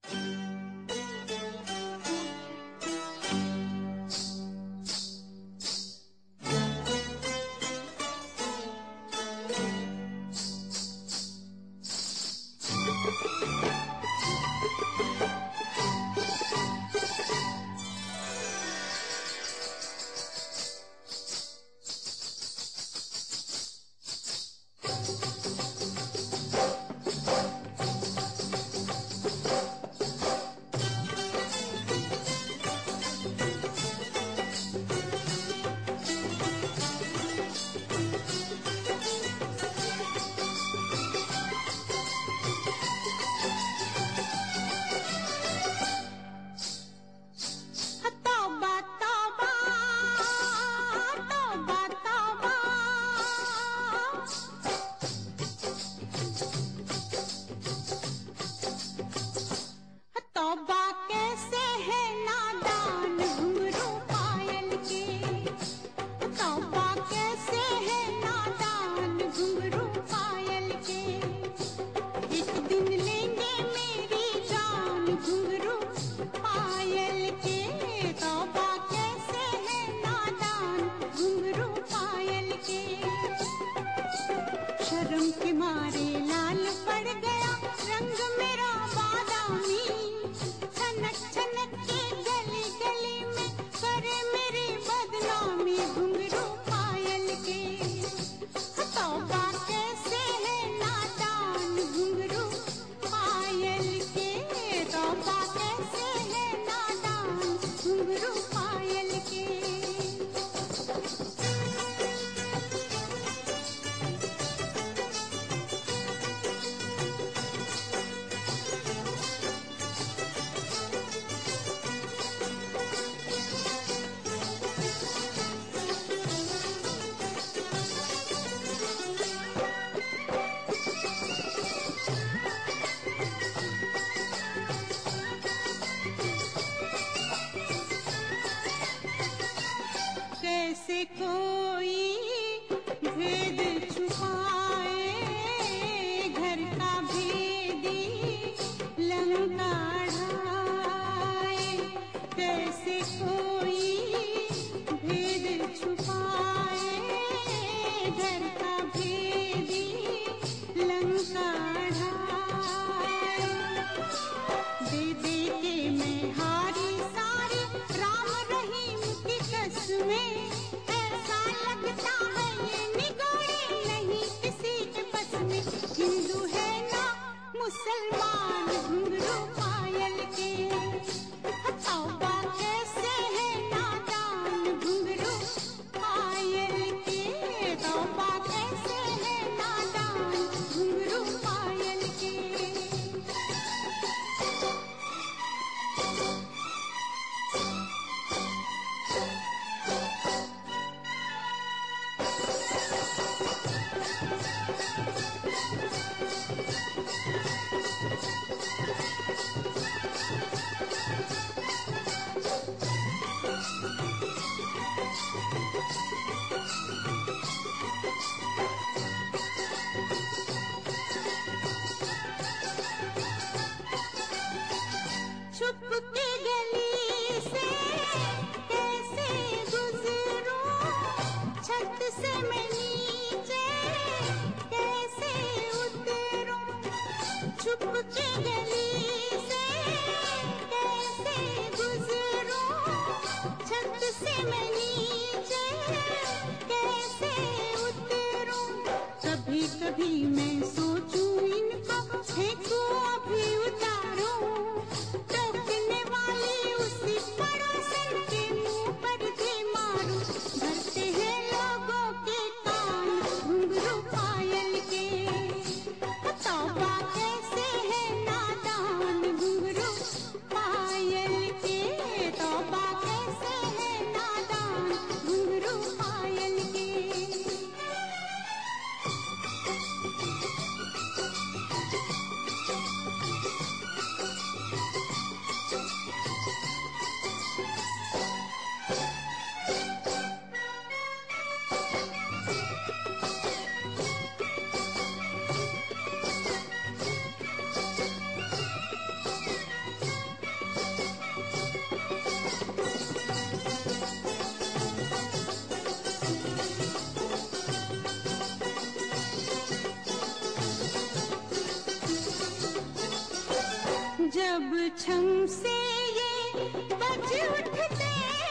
कैसे कोई भेद छुपाए, घर का भेदी लंका ढाए। कैसे कोई भेद छुपाए, घर का भेदी लंका ढाए। दे दे के मैं हारी सारी राम रहीम की कसमें, ऐसा लगता है ये निगोड़े नहीं किसी के बस में। हिंदू है ना मुसलमान घुंघरू पायल के, तौबा कैसे है नादान घुंघरू पायल के। तौबा कैसे है नादान घुंघरू पायल के। जब छम से ये बज उठते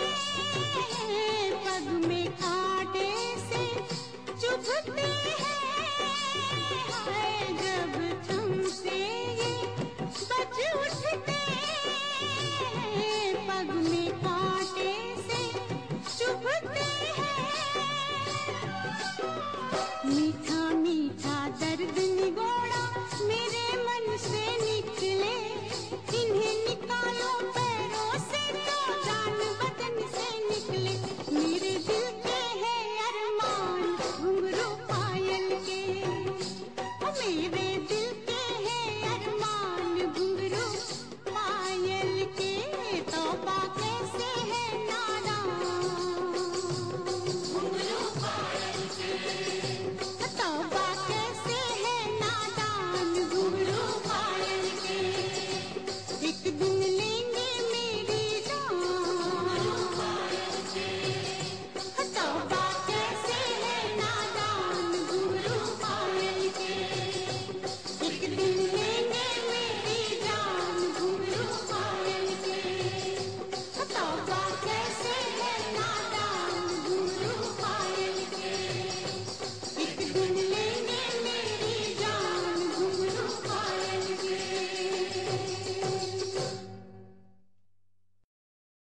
पग में कांटे से चुभते हैं। हाय जब छम से ये बज उठते पग में